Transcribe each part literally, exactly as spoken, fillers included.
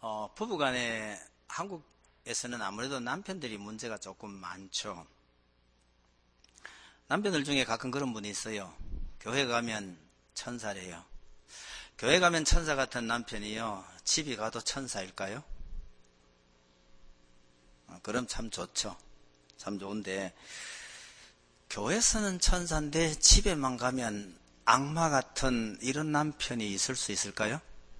어, 부부간에 한국에서는 아무래도 남편들이 문제가 조금 많죠. 남편들 중에 가끔 그런 분이 있어요. 교회 가면 천사래요. 교회 가면 천사 같은 남편이요, 집이 가도 천사일까요? 어, 그럼 참 좋죠. 참 좋은데, 교회에서는 천사인데 집에만 가면 악마 같은 이런 남편이 있을 수 있을까요?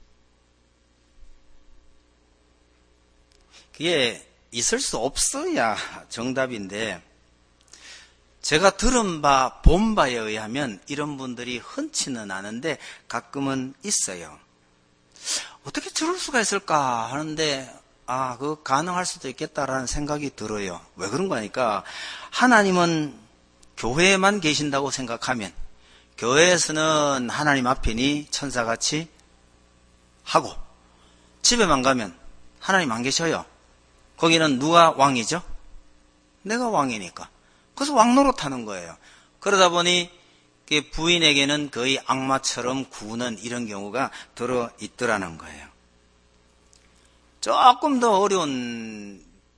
그게 있을 수 없어야 정답인데, 제가 들은 바, 본 바에 의하면 이런 분들이 흔치는 않은데 가끔은 있어요. 어떻게 저럴 수가 있을까 하는데, 아, 그거 가능할 수도 있겠다라는 생각이 들어요. 왜 그런 거니까, 하나님은 교회에만 계신다고 생각하면, 교회에서는 하나님 앞이니 천사같이 하고, 집에만 가면 하나님 안 계셔요. 거기는 누가 왕이죠? 내가 왕이니까. 그래서 왕노릇 하는 거예요. 그러다 보니 부인에게는 거의 악마처럼 구는 이런 경우가 들어있더라는 거예요. 조금 더 어려운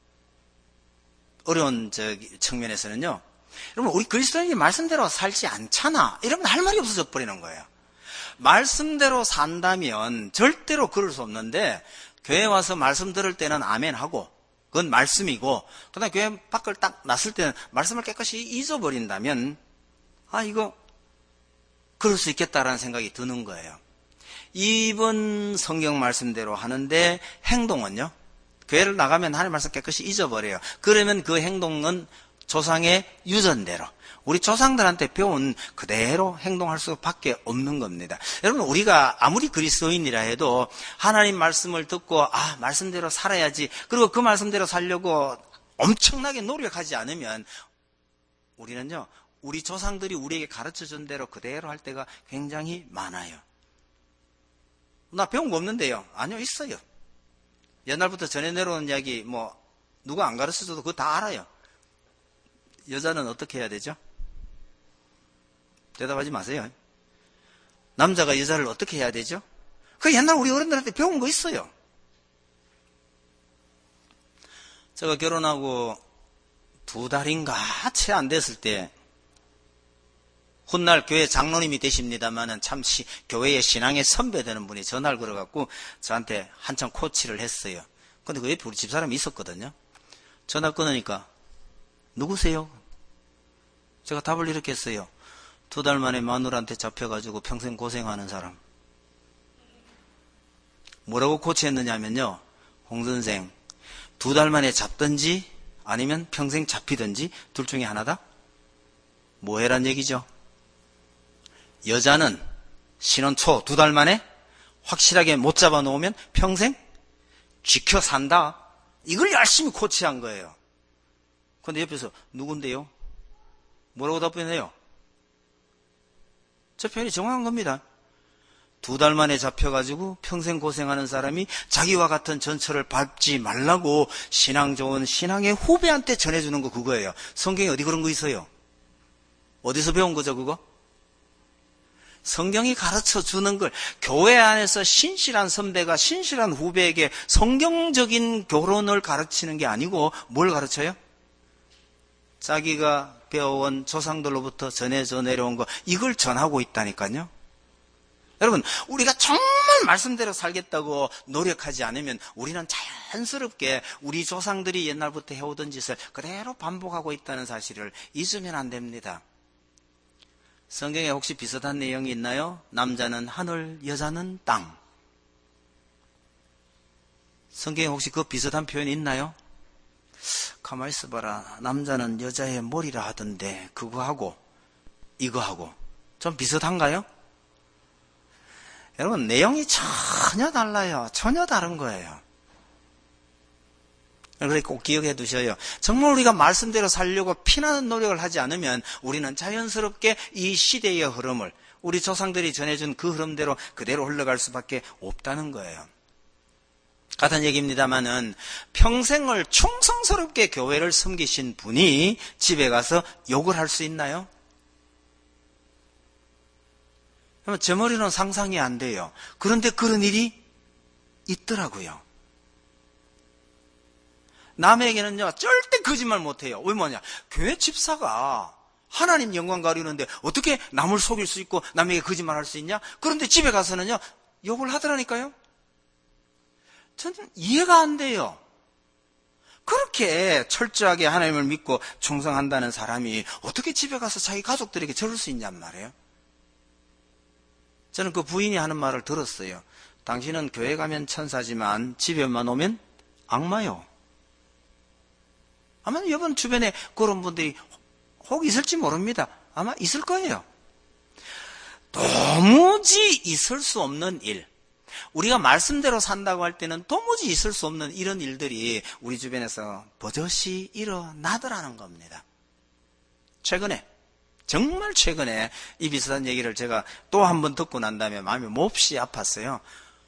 어려운 저기 측면에서는요, 여러분, 우리 그리스도인이 말씀대로 살지 않잖아, 이러면 할 말이 없어져 버리는 거예요. 말씀대로 산다면 절대로 그럴 수 없는데, 교회 와서 말씀 들을 때는 아멘 하고, 그건 말씀이고, 그 다음에 교회 밖을 딱 났을 때는 말씀을 깨끗이 잊어버린다면, 아, 이거 그럴 수 있겠다라는 생각이 드는 거예요. 이번 성경 말씀대로 하는데, 행동은요, 교회를 나가면 하나님 말씀 깨끗이 잊어버려요. 그러면 그 행동은 조상의 유전대로, 우리 조상들한테 배운 그대로 행동할 수밖에 없는 겁니다. 여러분, 우리가 아무리 그리스도인이라 해도 하나님 말씀을 듣고, 아, 말씀대로 살아야지, 그리고 그 말씀대로 살려고 엄청나게 노력하지 않으면 우리는요, 우리 조상들이 우리에게 가르쳐준 대로 그대로 할 때가 굉장히 많아요. 나 배운 거 없는데요. 아니요, 있어요. 옛날부터 전해 내려온 이야기, 뭐 누가 안 가르쳐줘도 그거 다 알아요. 여자는 어떻게 해야 되죠? 대답하지 마세요. 남자가 여자를 어떻게 해야 되죠? 그 옛날 우리 어른들한테 배운 거 있어요. 제가 결혼하고 두 달인가 채 안 됐을 때, 훗날 교회 장로님이 되십니다만은 참 시, 교회의 신앙의 선배 되는 분이 전화를 걸어갖고 저한테 한참 코치를 했어요. 근데 그 옆에 우리 집사람이 있었거든요. 전화 끊으니까, 누구세요? 제가 답을 이렇게 했어요. 두 달 만에 마누라한테 잡혀가지고 평생 고생하는 사람. 뭐라고 코치했느냐면요, 홍 선생, 두 달 만에 잡든지 아니면 평생 잡히든지 둘 중에 하나다? 뭐 해란 얘기죠? 여자는 신혼 초 두 달 만에 확실하게 못 잡아놓으면 평생 지켜 산다. 이걸 열심히 코치한 거예요. 그런데 옆에서 누군데요? 뭐라고 답변해요? 저 표현이 정확한 겁니다. 두 달 만에 잡혀가지고 평생 고생하는 사람이 자기와 같은 전철을 밟지 말라고 신앙 좋은 신앙의 후배한테 전해주는 거, 그거예요. 성경에 어디 그런 거 있어요? 어디서 배운 거죠, 그거? 성경이 가르쳐 주는 걸, 교회 안에서 신실한 선배가 신실한 후배에게 성경적인 결혼을 가르치는 게 아니고 뭘 가르쳐요? 자기가 배워온 조상들로부터 전해져 내려온 거, 이걸 전하고 있다니까요. 여러분, 우리가 정말 말씀대로 살겠다고 노력하지 않으면 우리는 자연스럽게 우리 조상들이 옛날부터 해오던 짓을 그대로 반복하고 있다는 사실을 잊으면 안 됩니다. 성경에 혹시 비슷한 내용이 있나요? 남자는 하늘, 여자는 땅. 성경에 혹시 그 비슷한 표현이 있나요? 가만히 있어봐라. 남자는 여자의 머리라 하던데 그거 하고 이거 하고 좀 비슷한가요? 여러분, 내용이 전혀 달라요. 전혀 다른 거예요. 그러니까 꼭 기억해 두셔요. 정말 우리가 말씀대로 살려고 피나는 노력을 하지 않으면 우리는 자연스럽게 이 시대의 흐름을, 우리 조상들이 전해준 그 흐름대로 그대로 흘러갈 수밖에 없다는 거예요. 같은 얘기입니다만은, 평생을 충성스럽게 교회를 섬기신 분이 집에 가서 욕을 할 수 있나요? 제 머리는 상상이 안 돼요. 그런데 그런 일이 있더라고요. 남에게는요, 절대 거짓말 못해요. 왜 뭐냐? 교회 집사가 하나님 영광 가리는데 어떻게 남을 속일 수 있고 남에게 거짓말 할 수 있냐? 그런데 집에 가서는요, 욕을 하더라니까요? 저는 이해가 안 돼요. 그렇게 철저하게 하나님을 믿고 충성한다는 사람이 어떻게 집에 가서 자기 가족들에게 저럴 수 있냔 말이에요. 저는 그 부인이 하는 말을 들었어요. 당신은 교회 가면 천사지만 집에만 오면 악마요. 아마 여러분 주변에 그런 분들이 혹 있을지 모릅니다. 아마 있을 거예요. 도무지 있을 수 없는 일. 우리가 말씀대로 산다고 할 때는 도무지 있을 수 없는 이런 일들이 우리 주변에서 버젓이 일어나더라는 겁니다. 최근에, 정말 최근에 이 비슷한 얘기를 제가 또 한 번 듣고 난 다음에 마음이 몹시 아팠어요.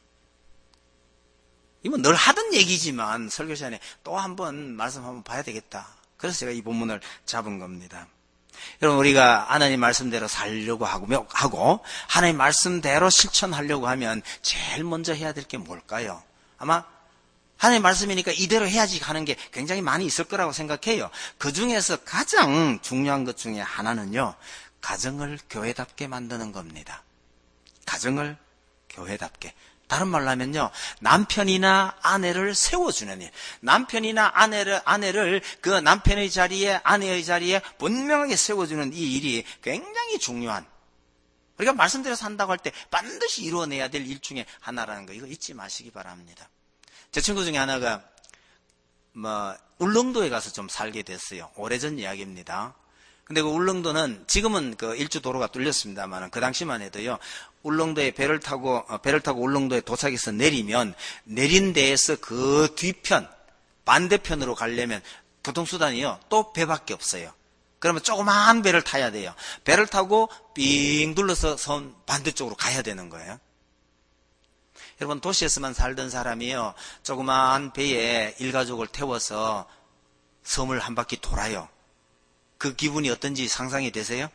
이건 늘 하던 얘기지만 설교 시간에 또 한 번 말씀 한번 봐야 되겠다. 그래서 제가 이 본문을 잡은 겁니다. 여러분, 우리가 하나님 말씀대로 살려고 하고, 하고 하나님 말씀대로 실천하려고 하면 제일 먼저 해야 될 게 뭘까요? 아마 하나님 말씀이니까 이대로 해야지 하는 게 굉장히 많이 있을 거라고 생각해요. 그 중에서 가장 중요한 것 중에 하나는요, 가정을 교회답게 만드는 겁니다. 가정을 교회답게. 다른 말로 하면요, 남편이나 아내를 세워주는 일. 남편이나 아내를, 아내를 그 남편의 자리에, 아내의 자리에 분명하게 세워주는 이 일이 굉장히 중요한. 우리가 말씀대로 산다고 할 때 반드시 이루어내야 될 일 중에 하나라는 거, 이거 잊지 마시기 바랍니다. 제 친구 중에 하나가, 뭐, 울릉도에 가서 좀 살게 됐어요. 오래전 이야기입니다. 근데 그 울릉도는 지금은 그 일주 도로가 뚫렸습니다만 그 당시만 해도요, 울릉도에 배를 타고 배를 타고 울릉도에 도착해서 내리면 내린 데에서 그 뒤편 반대편으로 가려면 교통수단이요, 또 배밖에 없어요. 그러면 조그마한 배를 타야 돼요. 배를 타고 삥 둘러서 섬 반대쪽으로 가야 되는 거예요. 여러분, 도시에서만 살던 사람이요, 조그마한 배에 일가족을 태워서 섬을 한 바퀴 돌아요. 그 기분이 어떤지 상상이 되세요?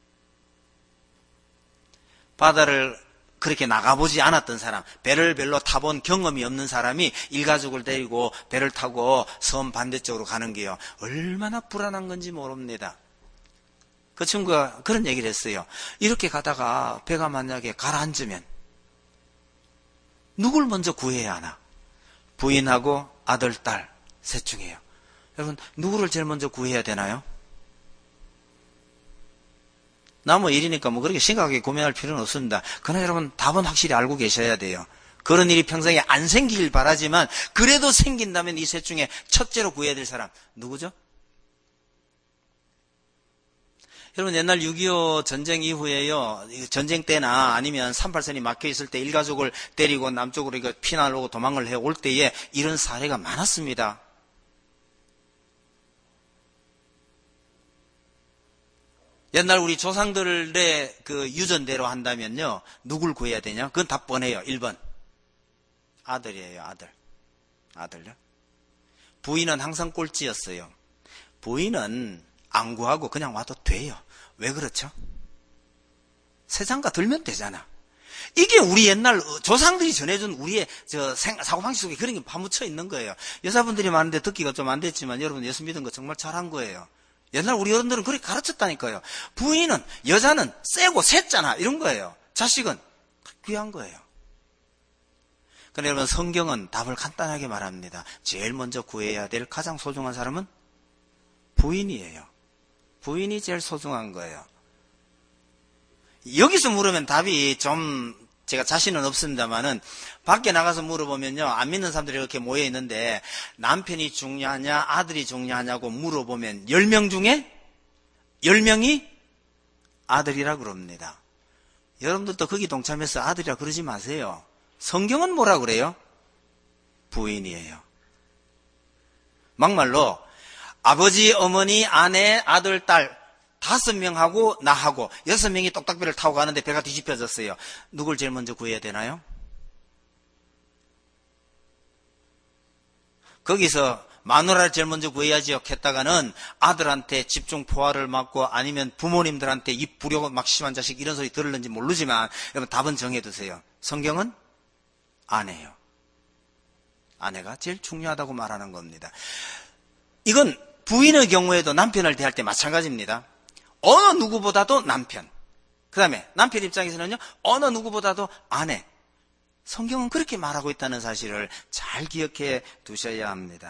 바다를 그렇게 나가보지 않았던 사람, 배를 별로 타본 경험이 없는 사람이 일가족을 데리고 배를 타고 섬 반대쪽으로 가는 게요, 얼마나 불안한 건지 모릅니다. 그 친구가 그런 얘기를 했어요. 이렇게 가다가 배가 만약에 가라앉으면 누굴 먼저 구해야 하나? 부인하고 아들, 딸, 셋 중에요. 여러분, 누구를 제일 먼저 구해야 되나요? 나무 일이니까 뭐 그렇게 심각하게 고민할 필요는 없습니다. 그러나 여러분, 답은 확실히 알고 계셔야 돼요. 그런 일이 평생에 안 생기길 바라지만 그래도 생긴다면 이 셋 중에 첫째로 구해야 될 사람 누구죠? 여러분, 옛날 육이오 전쟁 이후에요, 전쟁 때나 아니면 삼팔선이 막혀있을 때 일가족을 데리고 남쪽으로 피난하려고 도망을 해올 때에 이런 사례가 많았습니다. 옛날 우리 조상들의 그 유전대로 한다면요, 누굴 구해야 되냐? 그건 다 뻔해요. 일 번. 아들이에요, 아들. 아들요. 부인은 항상 꼴찌였어요. 부인은 안 구하고 그냥 와도 돼요. 왜 그렇죠? 세 장가 들면 되잖아. 이게 우리 옛날 조상들이 전해준 우리의 저 사고방식 속에 그런 게 파묻혀 있는 거예요. 여자분들이 많은데 듣기가 좀 안 됐지만 여러분, 예수 믿은 거 정말 잘한 거예요. 옛날 우리 어른들은 그렇게 가르쳤다니까요. 부인은, 여자는 세고 셌잖아, 이런 거예요. 자식은 귀한 거예요. 그런데 여러분, 성경은 답을 간단하게 말합니다. 제일 먼저 구해야 될 가장 소중한 사람은 부인이에요. 부인이 제일 소중한 거예요. 여기서 물으면 답이 좀 제가 자신은 없습니다만은 밖에 나가서 물어보면요, 안 믿는 사람들이 이렇게 모여 있는데 남편이 중요하냐 아들이 중요하냐고 물어보면 열 명 중에 열 명이 아들이라 그럽니다. 여러분들도 거기 동참해서 아들이라 그러지 마세요. 성경은 뭐라 그래요? 부인이에요. 막말로 아버지, 어머니, 아내, 아들, 딸 다섯 명하고 나하고 여섯 명이 똑딱배를 타고 가는데 배가 뒤집혀졌어요. 누굴 제일 먼저 구해야 되나요? 거기서 마누라를 제일 먼저 구해야지요 했다가는 아들한테 집중 포화를 맞고 아니면 부모님들한테 입 부려고 막 심한 자식 이런 소리 들을는지 모르지만 여러분, 답은 정해두세요. 성경은 아내요. 아내가 제일 중요하다고 말하는 겁니다. 이건 부인의 경우에도 남편을 대할 때 마찬가지입니다. 어느 누구보다도 남편. 그 다음에 남편 입장에서는요, 어느 누구보다도 아내. 성경은 그렇게 말하고 있다는 사실을 잘 기억해 두셔야 합니다.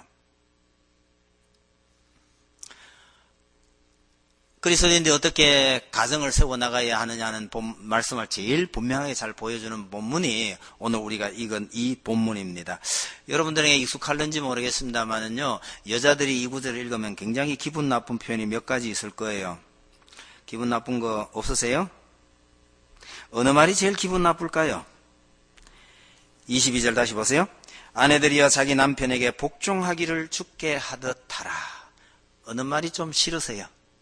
그리스도인들이 어떻게 가정을 세워나가야 하느냐는 본, 말씀을 제일 분명하게 잘 보여주는 본문이 오늘 우리가 읽은 이 본문입니다. 여러분들에게 익숙할는지 모르겠습니다만은요, 여자들이 이 구절을 읽으면 굉장히 기분 나쁜 표현이 몇 가지 있을 거예요. 기분 나쁜 거 없으세요? 어느 말이 제일 기분 나쁠까요? 이십이 절 다시 보세요. 아내들이여 자기 남편에게 복종하기를 죽게 하듯 하라. 어느 말이 좀 싫으세요?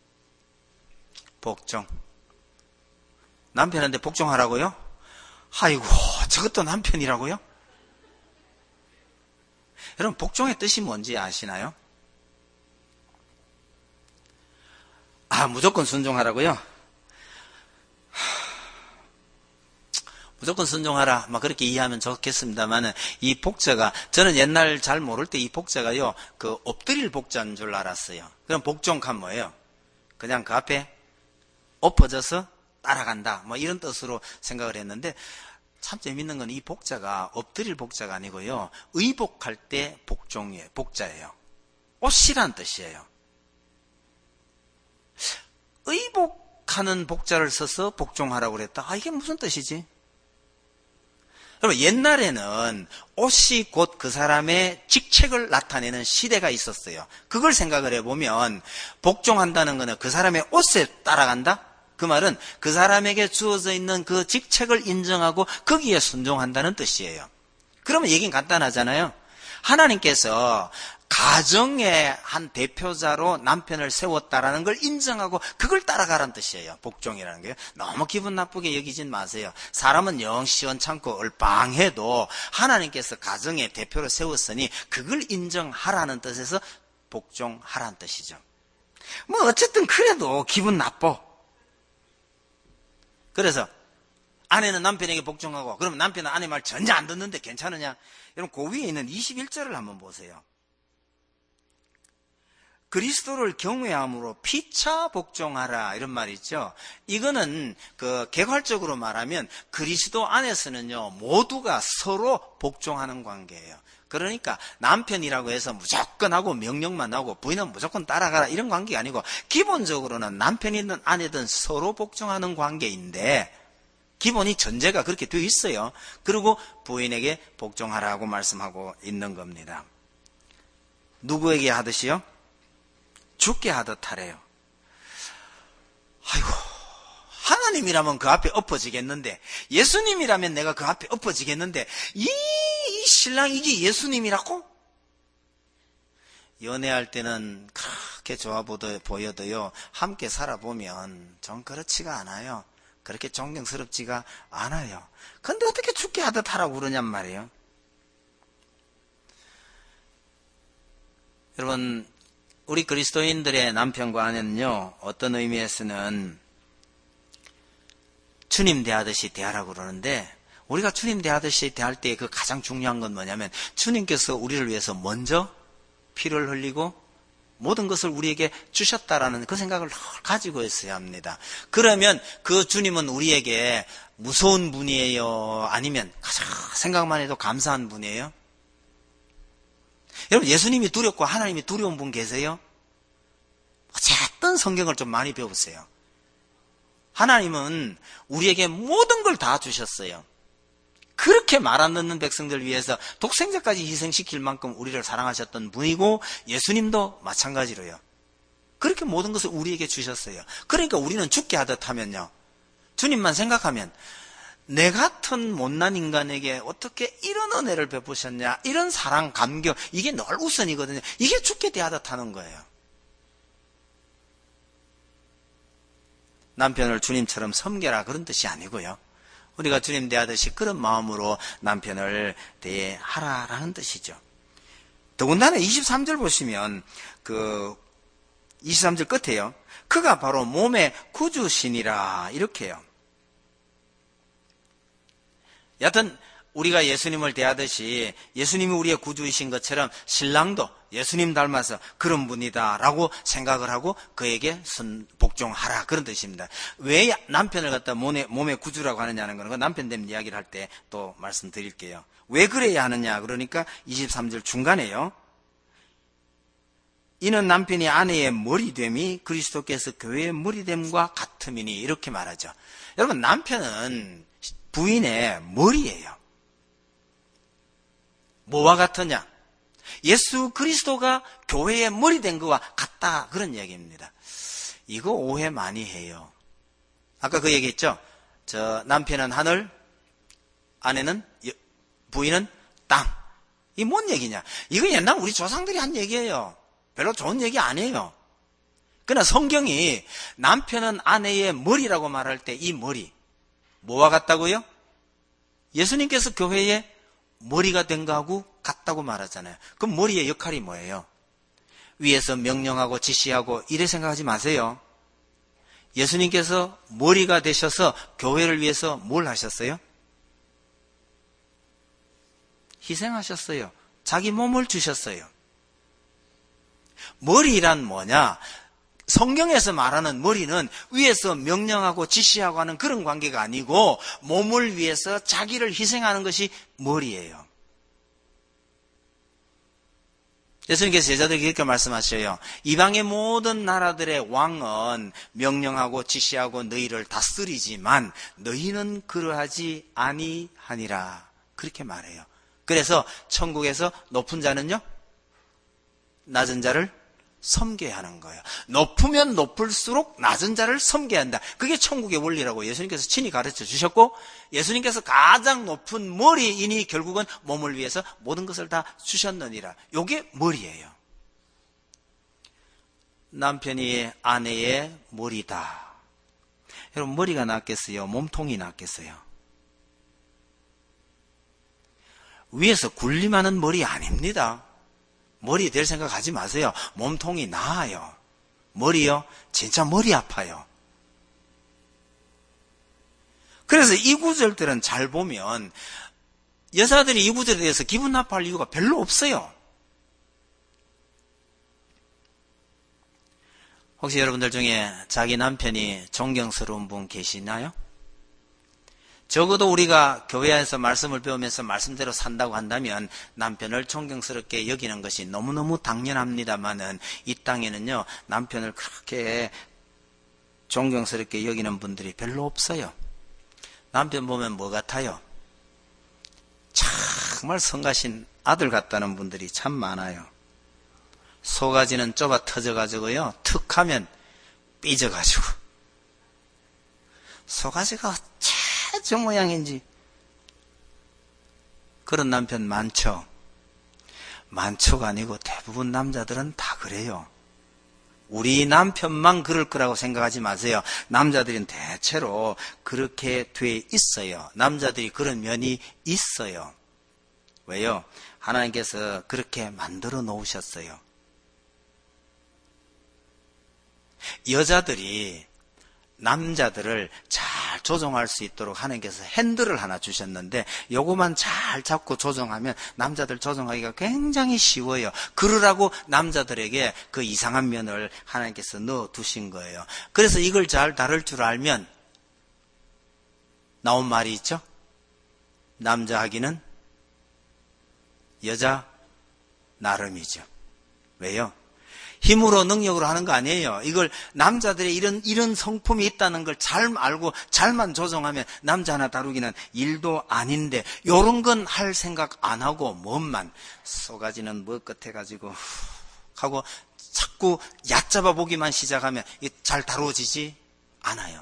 복종. 남편한테 복종하라고요? 아이고, 저것도 남편이라고요? 여러분, 복종의 뜻이 뭔지 아시나요? 아, 무조건 순종하라고요? 무조건 순종하라, 막 그렇게 이해하면 좋겠습니다만은, 이 복자가, 저는 옛날 잘 모를 때 이 복자가요, 그 엎드릴 복자인 줄 알았어요. 그럼 복종한 뭐예요? 그냥 그 앞에 엎어져서 따라간다, 뭐 이런 뜻으로 생각을 했는데, 참 재밌는 건 이 복자가 엎드릴 복자가 아니고요, 의복할 때 복종이에요. 복자예요. 옷이란 뜻이에요. 의복하는 복자를 써서 복종하라고 그랬다. 아, 이게 무슨 뜻이지? 여러분, 옛날에는 옷이 곧 그 사람의 직책을 나타내는 시대가 있었어요. 그걸 생각을 해보면 복종한다는 것은 그 사람의 옷에 따라간다? 그 말은 그 사람에게 주어져 있는 그 직책을 인정하고 거기에 순종한다는 뜻이에요. 그러면 얘기는 간단하잖아요. 하나님께서 가정의 한 대표자로 남편을 세웠다라는 걸 인정하고 그걸 따라가라는 뜻이에요. 복종이라는 게요. 너무 기분 나쁘게 여기진 마세요. 사람은 영 시원찮고 얼빵해도 하나님께서 가정의 대표로 세웠으니 그걸 인정하라는 뜻에서 복종하라는 뜻이죠. 뭐 어쨌든 그래도 기분 나빠. 그래서 아내는 남편에게 복종하고, 그러면 남편은 아내 말 전혀 안 듣는데 괜찮으냐? 여러분, 그 위에 있는 이십일 절을 한번 보세요. 그리스도를 경외함으로 피차 복종하라, 이런 말이 있죠. 이거는 그 개괄적으로 말하면 그리스도 안에서는요, 모두가 서로 복종하는 관계예요. 그러니까 남편이라고 해서 무조건 하고 명령만 하고 부인은 무조건 따라가라, 이런 관계가 아니고, 기본적으로는 남편이든 아내든 서로 복종하는 관계인데, 기본이 전제가 그렇게 되어 있어요. 그리고 부인에게 복종하라고 말씀하고 있는 겁니다. 누구에게 하듯이요? 죽게 하듯 하래요. 아이고, 하나님이라면 그 앞에 엎어지겠는데, 예수님이라면 내가 그 앞에 엎어지겠는데, 이, 이 신랑 이게 예수님이라고? 연애할 때는 그렇게 좋아 보여도요, 함께 살아보면 좀 그렇지가 않아요. 그렇게 존경스럽지가 않아요. 근데 어떻게 죽게 하듯 하라고 그러냔 말이에요. 여러분, 우리 그리스도인들의 남편과 아내는요, 어떤 의미에서는 주님 대하듯이 대하라고 그러는데, 우리가 주님 대하듯이 대할 때 그 가장 중요한 건 뭐냐면, 주님께서 우리를 위해서 먼저 피를 흘리고 모든 것을 우리에게 주셨다라는 그 생각을 늘 가지고 있어야 합니다. 그러면 그 주님은 우리에게 무서운 분이에요? 아니면 가장 생각만 해도 감사한 분이에요? 여러분, 예수님이 두렵고 하나님이 두려운 분 계세요? 어쨌든 성경을 좀 많이 배우세요. 하나님은 우리에게 모든 걸 다 주셨어요. 그렇게 말 안 듣는 백성들 위해서 독생자까지 희생시킬 만큼 우리를 사랑하셨던 분이고, 예수님도 마찬가지로요. 그렇게 모든 것을 우리에게 주셨어요. 그러니까 우리는 죽게 하듯 하면요, 주님만 생각하면 내 같은 못난 인간에게 어떻게 이런 은혜를 베푸셨냐, 이런 사랑, 감격, 이게 늘 우선이거든요. 이게 죽게 대하듯 하는 거예요. 남편을 주님처럼 섬겨라, 그런 뜻이 아니고요, 우리가 주님 대하듯이 그런 마음으로 남편을 대하라라는 뜻이죠. 더군다나 이십삼 절 보시면 그 이십삼 절 끝에요, 그가 바로 몸의 구주시니라, 이렇게 해요. 여하튼 우리가 예수님을 대하듯이 예수님이 우리의 구주이신 것처럼 신랑도 예수님 닮아서 그런 분이다라고 생각을 하고 그에게 선, 복종하라, 그런 뜻입니다. 왜 남편을 갖다 몸의, 몸의 구주라고 하느냐는 거는 남편 되면 이야기를 할 때 또 말씀드릴게요. 왜 그래야 하느냐 그러니까 이십삼 절 중간에요. 이는 남편이 아내의 머리됨이 그리스도께서 교회의 머리됨과 같음이니, 이렇게 말하죠. 여러분, 남편은 부인의 머리예요. 뭐와 같으냐? 예수 그리스도가 교회의 머리된 것과 같다, 그런 얘기입니다. 이거 오해 많이 해요. 아까 그 얘기했죠. 저 남편은 하늘, 아내는, 부인은 땅. 이게 뭔 얘기냐? 이거 옛날 우리 조상들이 한 얘기예요. 별로 좋은 얘기 아니에요. 그러나 성경이 남편은 아내의 머리라고 말할 때 이 머리 뭐와 같다고요? 예수님께서 교회의 머리가 된 거하고 같다고 말하잖아요. 그럼 머리의 역할이 뭐예요? 위에서 명령하고 지시하고 이래 생각하지 마세요. 예수님께서 머리가 되셔서 교회를 위해서 뭘 하셨어요? 희생하셨어요. 자기 몸을 주셨어요. 머리란 뭐냐? 성경에서 말하는 머리는 위에서 명령하고 지시하고 하는 그런 관계가 아니고 몸을 위해서 자기를 희생하는 것이 머리예요. 예수님께서 제자들에게 이렇게 말씀하셔요. 이방의 모든 나라들의 왕은 명령하고 지시하고 너희를 다스리지만 너희는 그러하지 아니하니라, 그렇게 말해요. 그래서 천국에서 높은 자는요, 낮은 자를 섬겨야 하는 거예요. 높으면 높을수록 낮은 자를 섬겨야 한다. 그게 천국의 원리라고 예수님께서 친히 가르쳐 주셨고, 예수님께서 가장 높은 머리이니 결국은 몸을 위해서 모든 것을 다 주셨느니라. 이게 머리예요. 남편이 아내의 머리다. 여러분, 머리가 낫겠어요? 몸통이 낫겠어요? 위에서 군림하는 머리 아닙니다. 머리 될 생각하지 마세요. 몸통이 나아요. 머리요? 진짜 머리 아파요. 그래서 이 구절들은 잘 보면 여자들이 이 구절에 대해서 기분 나빠할 이유가 별로 없어요. 혹시 여러분들 중에 자기 남편이 존경스러운 분 계시나요? 적어도 우리가 교회에서 말씀을 배우면서 말씀대로 산다고 한다면 남편을 존경스럽게 여기는 것이 너무너무 당연합니다만은 이 땅에는요, 남편을 그렇게 존경스럽게 여기는 분들이 별로 없어요. 남편 보면 뭐 같아요? 정말 성가신 아들 같다는 분들이 참 많아요. 소가지는 좁아 터져가지고요, 툭 하면 삐져가지고. 소가지가 저 모양인지. 그런 남편 많죠. 많죠가 아니고 대부분 남자들은 다 그래요. 우리 남편만 그럴 거라고 생각하지 마세요. 남자들은 대체로 그렇게 돼 있어요. 남자들이 그런 면이 있어요. 왜요? 하나님께서 그렇게 만들어 놓으셨어요. 여자들이 남자들을 잘 조종할 수 있도록 하나님께서 핸들을 하나 주셨는데 요거만 잘 잡고 조종하면 남자들 조종하기가 굉장히 쉬워요. 그러라고 남자들에게 그 이상한 면을 하나님께서 넣어 두신 거예요. 그래서 이걸 잘 다룰 줄 알면 나온 말이 있죠. 남자 하기는 여자 나름이죠. 왜요? 힘으로 능력으로 하는 거 아니에요. 이걸 남자들의 이런 이런 성품이 있다는 걸 잘 알고 잘만 조정하면 남자 하나 다루기는 일도 아닌데 요런 건 할 생각 안 하고 몸만 쏘가지는 뭐 끝해가지고 하고 자꾸 얕잡아 보기만 시작하면 잘 다루어지지 않아요.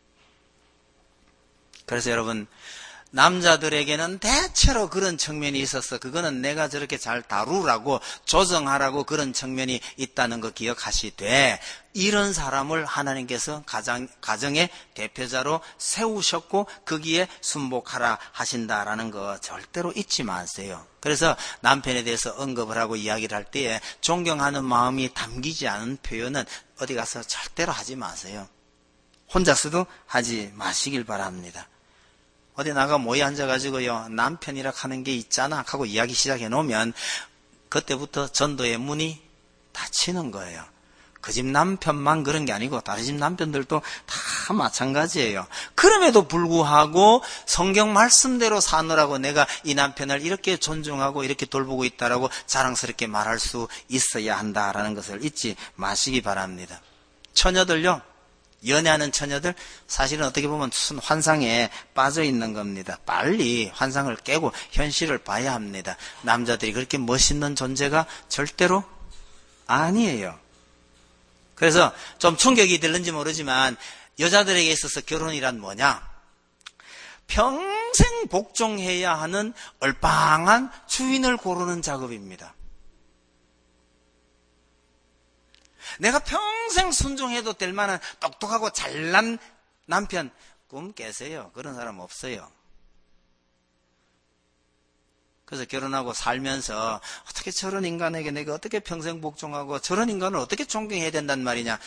그래서 여러분, 남자들에게는 대체로 그런 측면이 있어서 그거는 내가 저렇게 잘 다루라고 조정하라고 그런 측면이 있다는 거 기억하시되, 이런 사람을 하나님께서 가정, 가정의 대표자로 세우셨고 거기에 순복하라 하신다라는 거 절대로 잊지 마세요. 그래서 남편에 대해서 언급을 하고 이야기를 할 때에 존경하는 마음이 담기지 않은 표현은 어디 가서 절대로 하지 마세요. 혼자서도 하지 마시길 바랍니다. 어디 나가 모여 앉아가지고요, 남편이라 하는 게 있잖아 하고 이야기 시작해 놓으면 그때부터 전도의 문이 닫히는 거예요. 그 집 남편만 그런 게 아니고 다른 집 남편들도 다 마찬가지예요. 그럼에도 불구하고 성경 말씀대로 사느라고 내가 이 남편을 이렇게 존중하고 이렇게 돌보고 있다라고 자랑스럽게 말할 수 있어야 한다라는 것을 잊지 마시기 바랍니다. 처녀들요, 연애하는 처녀들 사실은 어떻게 보면 무슨 환상에 빠져 있는 겁니다. 빨리 환상을 깨고 현실을 봐야 합니다. 남자들이 그렇게 멋있는 존재가 절대로 아니에요. 그래서 좀 충격이 들는지 모르지만 여자들에게 있어서 결혼이란 뭐냐? 평생 복종해야 하는 얼빵한 주인을 고르는 작업입니다. 내가 평생 순종해도 될 만한 똑똑하고 잘난 남편 꿈 깨세요. 그런 사람 없어요. 그래서 결혼하고 살면서 어떻게 저런 인간에게 내가 어떻게 평생 복종하고 저런 인간을 어떻게 존경해야 된단 말이냐,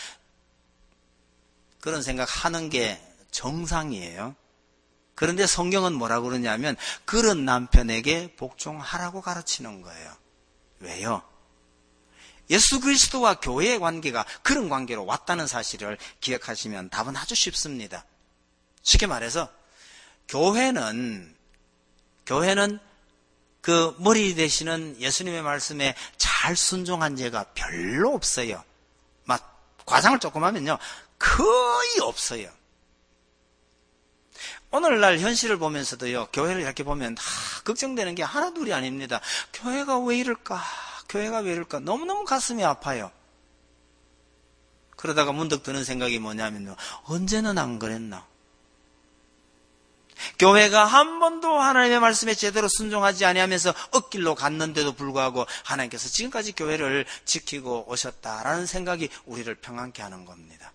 그런 생각하는 게 정상이에요. 그런데 성경은 뭐라고 그러냐면 그런 남편에게 복종하라고 가르치는 거예요. 왜요? 예수 그리스도와 교회의 관계가 그런 관계로 왔다는 사실을 기억하시면 답은 아주 쉽습니다. 쉽게 말해서 교회는 교회는 그 머리 되시는 예수님의 말씀에 잘 순종한 죄가 별로 없어요. 막 과장을 조금 하면요, 거의 없어요. 오늘날 현실을 보면서도요, 교회를 이렇게 보면 다 걱정되는 게 하나둘이 아닙니다. 교회가 왜 이럴까? 교회가 왜 이럴까? 너무너무 가슴이 아파요. 그러다가 문득 드는 생각이 뭐냐면요, 언제는 안 그랬나? 교회가 한 번도 하나님의 말씀에 제대로 순종하지 아니하면서 엇길로 갔는데도 불구하고 하나님께서 지금까지 교회를 지키고 오셨다라는 생각이 우리를 평안케 하는 겁니다.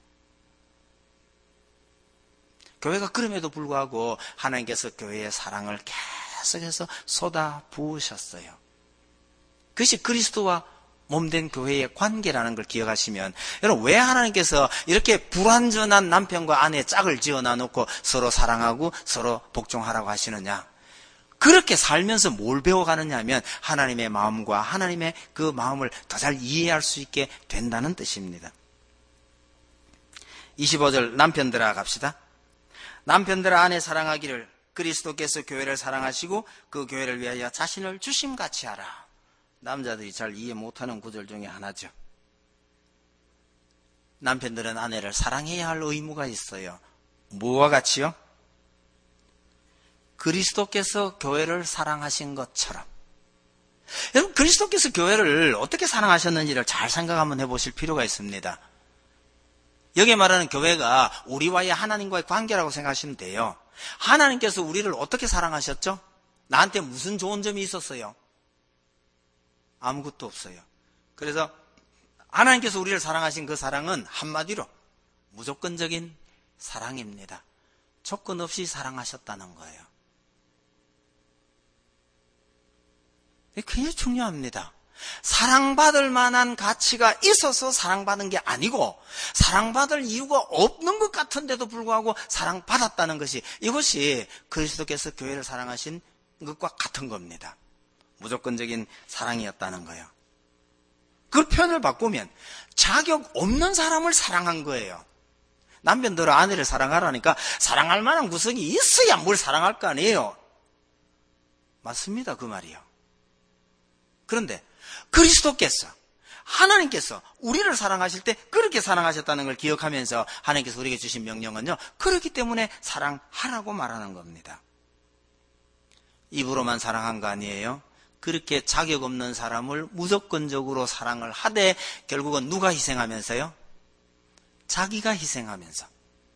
교회가 그럼에도 불구하고 하나님께서 교회의 사랑을 계속해서 쏟아 부으셨어요. 그것이 그리스도와 몸된 교회의 관계라는 걸 기억하시면, 여러분, 왜 하나님께서 이렇게 불완전한 남편과 아내의 짝을 지어 놔놓고 서로 사랑하고 서로 복종하라고 하시느냐? 그렇게 살면서 뭘 배워가느냐 하면 하나님의 마음과 하나님의 그 마음을 더 잘 이해할 수 있게 된다는 뜻입니다. 이십오 절 남편들아 갑시다. 남편들아 아내 사랑하기를 그리스도께서 교회를 사랑하시고 그 교회를 위하여 자신을 주심같이 하라. 남자들이 잘 이해 못하는 구절 중에 하나죠. 남편들은 아내를 사랑해야 할 의무가 있어요. 무엇과 같이요? 그리스도께서 교회를 사랑하신 것처럼. 여러분, 그리스도께서 교회를 어떻게 사랑하셨는지를 잘 생각 한번 해보실 필요가 있습니다. 여기에 말하는 교회가 우리와의 하나님과의 관계라고 생각하시면 돼요. 하나님께서 우리를 어떻게 사랑하셨죠? 나한테 무슨 좋은 점이 있었어요? 아무것도 없어요. 그래서 하나님께서 우리를 사랑하신 그 사랑은 한마디로 무조건적인 사랑입니다. 조건 없이 사랑하셨다는 거예요. 이게 굉장히 중요합니다. 사랑받을 만한 가치가 있어서 사랑받은 게 아니고 사랑받을 이유가 없는 것 같은데도 불구하고 사랑받았다는 것이, 이것이 그리스도께서 교회를 사랑하신 것과 같은 겁니다. 무조건적인 사랑이었다는 거예요. 그 표현을 바꾸면 자격 없는 사람을 사랑한 거예요. 남편들은 아내를 사랑하라니까 사랑할 만한 구성이 있어야 뭘 사랑할 거 아니에요. 맞습니다, 그 말이요. 그런데 그리스도께서, 하나님께서 우리를 사랑하실 때 그렇게 사랑하셨다는 걸 기억하면서 하나님께서 우리에게 주신 명령은요, 그렇기 때문에 사랑하라고 말하는 겁니다. 입으로만 사랑한 거 아니에요. 그렇게 자격 없는 사람을 무조건적으로 사랑을 하되 결국은 누가 희생하면서요? 자기가 희생하면서.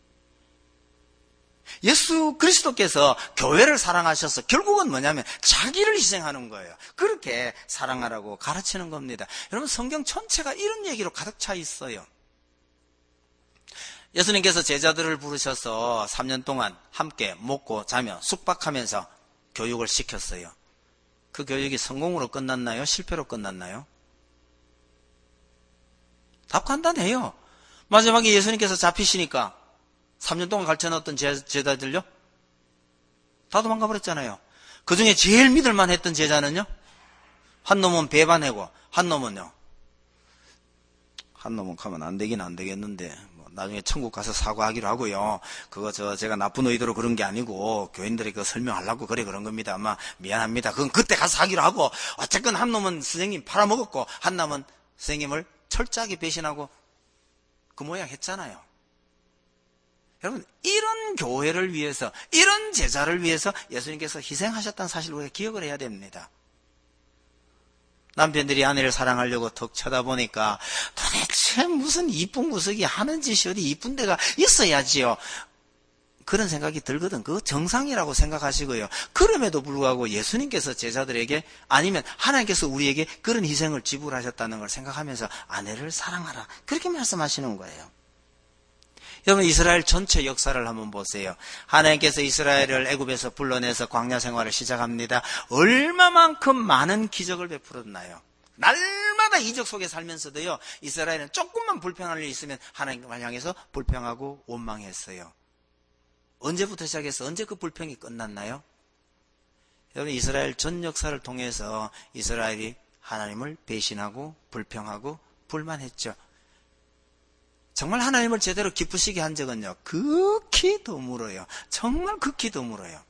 예수 그리스도께서 교회를 사랑하셔서 결국은 뭐냐면 자기를 희생하는 거예요. 그렇게 사랑하라고 가르치는 겁니다. 여러분, 성경 전체가 이런 얘기로 가득 차 있어요. 예수님께서 제자들을 부르셔서 삼 년 동안 함께 먹고 자며 숙박하면서 교육을 시켰어요. 그 교육이 성공으로 끝났나요? 실패로 끝났나요? 답 간단해요. 마지막에 예수님께서 잡히시니까 삼 년 동안 가르쳐놨던 제자들요? 다 도망가 버렸잖아요. 그 중에 제일 믿을만 했던 제자는요, 한 놈은 배반하고, 한 놈은요, 한 놈은 가면 안 되긴 안 되겠는데, 뭐 나중에 천국 가서 사과하기로 하고요. 그거 저 제가 나쁜 의도로 그런 게 아니고 교인들에게 그 설명하려고 그래 그런 겁니다. 아마 미안합니다. 그건 그때 가서 하기로 하고, 어쨌건 한 놈은 선생님 팔아먹었고, 한 놈은 선생님을 철저하게 배신하고 그 모양 했잖아요. 여러분, 이런 교회를 위해서, 이런 제자를 위해서 예수님께서 희생하셨다는 사실을 우리가 기억을 해야 됩니다. 남편들이 아내를 사랑하려고 턱 쳐다보니까 도대체 무슨 이쁜 구석이 하는 짓이 어디 이쁜 데가 있어야지요. 그런 생각이 들거든. 그거 정상이라고 생각하시고요. 그럼에도 불구하고 예수님께서 제자들에게, 아니면 하나님께서 우리에게 그런 희생을 지불하셨다는 걸 생각하면서 아내를 사랑하라, 그렇게 말씀하시는 거예요. 여러분, 이스라엘 전체 역사를 한번 보세요. 하나님께서 이스라엘을 애굽에서 불러내서 광야 생활을 시작합니다. 얼마만큼 많은 기적을 베풀었나요? 날마다 이적 속에 살면서도요, 이스라엘은 조금만 불평할 일이 있으면 하나님을 향해서 불평하고 원망했어요. 언제부터 시작해서 언제 그 불평이 끝났나요? 여러분, 이스라엘 전 역사를 통해서 이스라엘이 하나님을 배신하고 불평하고 불만했죠. 정말 하나님을 제대로 기쁘시게 한 적은요, 극히 드물어요. 정말 극히 드물어요.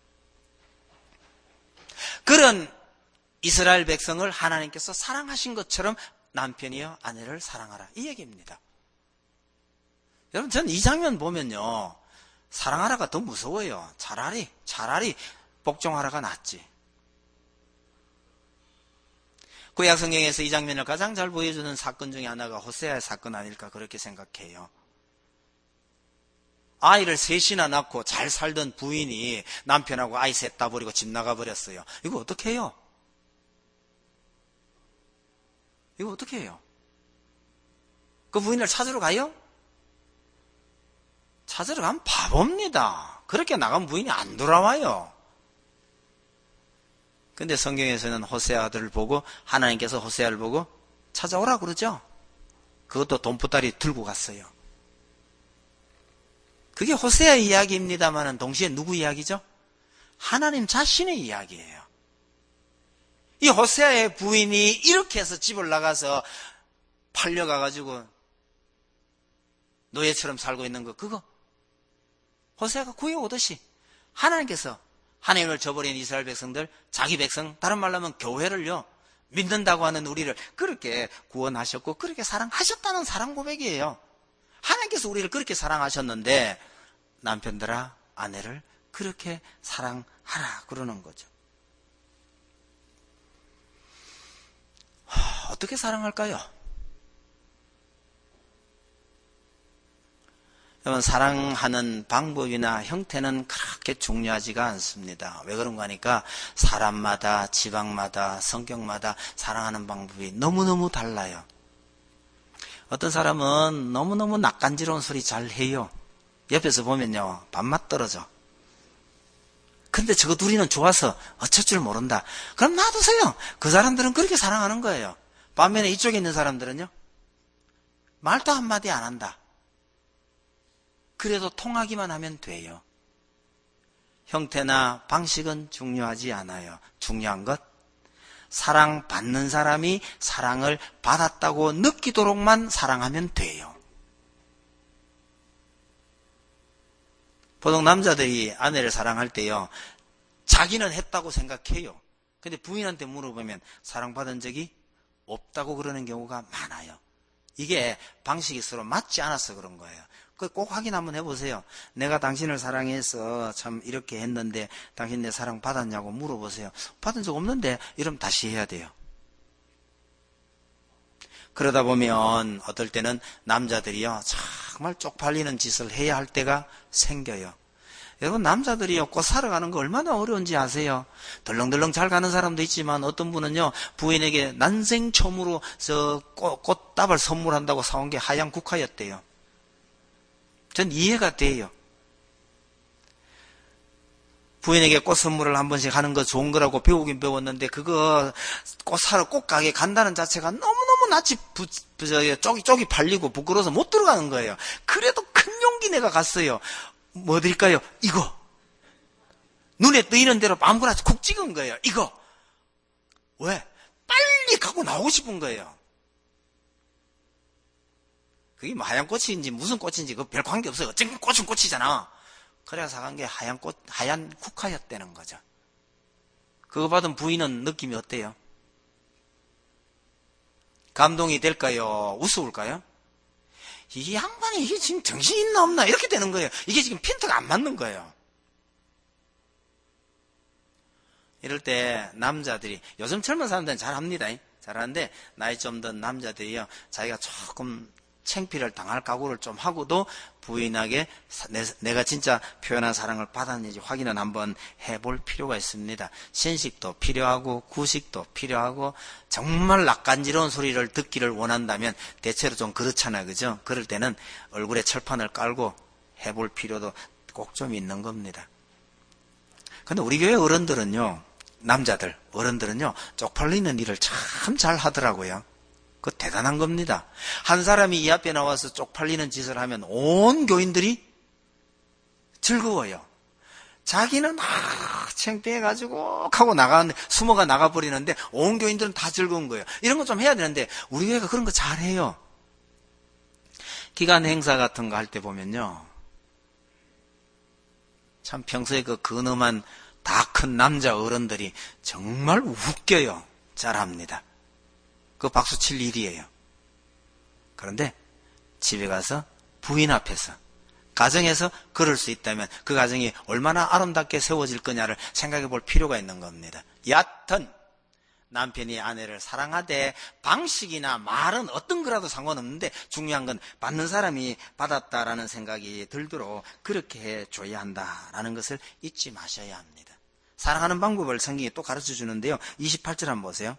그런 이스라엘 백성을 하나님께서 사랑하신 것처럼 남편이여 아내를 사랑하라, 이 얘기입니다. 여러분, 저는 이 장면 보면요, 사랑하라가 더 무서워요. 차라리 차라리 복종하라가 낫지. 구약 성경에서 이 장면을 가장 잘 보여주는 사건 중에 하나가 호세아의 사건 아닐까 그렇게 생각해요. 아이를 셋이나 낳고 잘 살던 부인이 남편하고 아이 셋 다 버리고 집 나가버렸어요. 이거 어떻게 해요? 이거 어떻게 해요? 그 부인을 찾으러 가요? 찾으러 가면 바보입니다. 그렇게 나간 부인이 안 돌아와요. 근데 성경에서는 호세아들을 보고, 하나님께서 호세아를 보고 찾아오라 그러죠. 그것도 돈보따리 들고 갔어요. 그게 호세아 이야기입니다만 동시에 누구 이야기죠? 하나님 자신의 이야기예요. 이 호세아의 부인이 이렇게 해서 집을 나가서 팔려가가지고 노예처럼 살고 있는 거, 그거 호세아가 구해오듯이 하나님께서 하나님을 저버린 이스라엘 백성들, 자기 백성, 다른 말로 하면 교회를요, 믿는다고 하는 우리를 그렇게 구원하셨고 그렇게 사랑하셨다는 사랑 고백이에요. 하나님께서 우리를 그렇게 사랑하셨는데 남편들아 아내를 그렇게 사랑하라 그러는 거죠. 하, 어떻게 사랑할까요? 여러분, 사랑하는 방법이나 형태는 그렇게 중요하지가 않습니다. 왜 그런가 하니까 사람마다, 지방마다, 성격마다 사랑하는 방법이 너무너무 달라요. 어떤 사람은 너무너무 낯간지러운 소리 잘 해요. 옆에서 보면요, 밥맛 떨어져. 근데 저거 둘이는 좋아서 어쩔 줄 모른다. 그럼 놔두세요. 그 사람들은 그렇게 사랑하는 거예요. 반면에 이쪽에 있는 사람들은요, 말도 한마디 안 한다. 그래도 통하기만 하면 돼요. 형태나 방식은 중요하지 않아요. 중요한 것, 사랑받는 사람이 사랑을 받았다고 느끼도록만 사랑하면 돼요. 보통 남자들이 아내를 사랑할 때요, 자기는 했다고 생각해요. 근데 부인한테 물어보면 사랑받은 적이 없다고 그러는 경우가 많아요. 이게 방식이 서로 맞지 않아서 그런 거예요. 꼭 확인 한번 해보세요. 내가 당신을 사랑해서 참 이렇게 했는데 당신 내 사랑 받았냐고 물어보세요. 받은 적 없는데 이러면 다시 해야 돼요. 그러다 보면 어떨 때는 남자들이요, 정말 쪽팔리는 짓을 해야 할 때가 생겨요. 여러분, 남자들이요, 꽃 사러 가는 거 얼마나 어려운지 아세요? 덜렁덜렁 잘 가는 사람도 있지만 어떤 분은요, 부인에게 난생 처음으로 저 꽃, 꽃다발 선물한다고 사온 게 하얀 국화였대요. 전 이해가 돼요. 부인에게 꽃 선물을 한 번씩 하는 거 좋은 거라고 배우긴 배웠는데, 그거 꽃 사러 꽃 가게 간다는 자체가 너무너무 낯이 부, 부, 쪽이, 쪽이 팔리고 부끄러워서 못 들어가는 거예요. 그래도 큰 용기 내가 갔어요. 뭐 드릴까요? 이거. 눈에 뜨이는 대로 아무거나 쿡 찍은 거예요. 이거. 왜? 빨리 갖고 나오고 싶은 거예요. 그게 뭐 하얀 꽃인지 무슨 꽃인지 그 별 관계 없어요. 어쨌든 꽃은 꽃이잖아. 그래야 사간 게 하얀 꽃, 하얀 국화였다는 거죠. 그거 받은 부인은 느낌이 어때요? 감동이 될까요? 우스울까요? 이 양반이 이게 지금 정신이 있나 없나 이렇게 되는 거예요. 이게 지금 핀트가 안 맞는 거예요. 이럴 때 남자들이, 요즘 젊은 사람들은 잘합니다. 잘하는데 나이 좀 든 남자들이요, 자기가 조금 창피를 당할 각오를 좀 하고도 부인에게 내가 진짜 표현한 사랑을 받았는지 확인은 한번 해볼 필요가 있습니다. 신식도 필요하고 구식도 필요하고, 정말 낯간지러운 소리를 듣기를 원한다면 대체로 좀 그렇잖아요. 그죠? 그럴 때는 얼굴에 철판을 깔고 해볼 필요도 꼭 좀 있는 겁니다. 근데 우리 교회 어른들은요, 남자들, 어른들은요, 쪽팔리는 일을 참 잘 하더라고요. 그거 대단한 겁니다. 한 사람이 이 앞에 나와서 쪽팔리는 짓을 하면 온 교인들이 즐거워요. 자기는 막 창피해가지고 하고 나가는데, 숨어가 나가버리는데 온 교인들은 다 즐거운 거예요. 이런 거 좀 해야 되는데 우리 교회가 그런 거 잘해요. 기간 행사 같은 거 할 때 보면요, 참 평소에 그 근엄한 다 큰 남자 어른들이 정말 웃겨요. 잘합니다. 그 박수 칠 일이에요. 그런데 집에 가서 부인 앞에서, 가정에서 그럴 수 있다면 그 가정이 얼마나 아름답게 세워질 거냐를 생각해 볼 필요가 있는 겁니다. 여하튼 남편이 아내를 사랑하되 방식이나 말은 어떤 거라도 상관없는데 중요한 건 받는 사람이 받았다라는 생각이 들도록 그렇게 해줘야 한다라는 것을 잊지 마셔야 합니다. 사랑하는 방법을 성경이 또 가르쳐 주는데요, 이십팔 절 한번 보세요.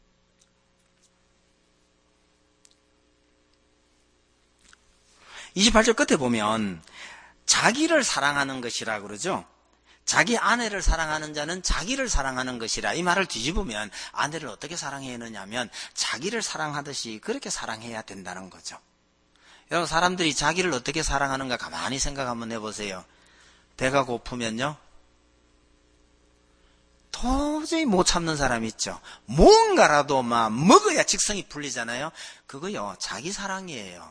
이십팔 절 끝에 보면 자기를 사랑하는 것이라 그러죠. 자기 아내를 사랑하는 자는 자기를 사랑하는 것이라. 이 말을 뒤집으면 아내를 어떻게 사랑해야 하느냐면 자기를 사랑하듯이 그렇게 사랑해야 된다는 거죠. 여러분, 사람들이 자기를 어떻게 사랑하는가 가만히 생각 한번 해보세요. 배가 고프면요, 도저히 못 참는 사람이 있죠. 뭔가라도 막 먹어야 직성이 풀리잖아요. 그거요, 자기 사랑이에요.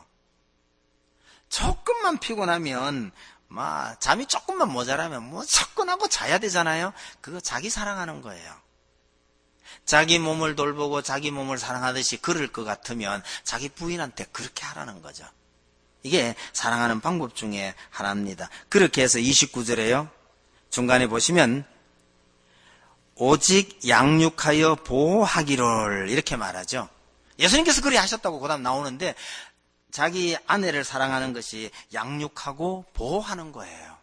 조금만 피곤하면, 막 잠이 조금만 모자라면 뭐 접근하고 자야 되잖아요. 그거 자기 사랑하는 거예요. 자기 몸을 돌보고 자기 몸을 사랑하듯이 그럴 것 같으면 자기 부인한테 그렇게 하라는 거죠. 이게 사랑하는 방법 중에 하나입니다. 그렇게 해서 이십구 절에요, 중간에 보시면 오직 양육하여 보호하기를 이렇게 말하죠. 예수님께서 그리 하셨다고 그 다음 나오는데, 자기 아내를 사랑하는 것이 양육하고 보호하는 거예요.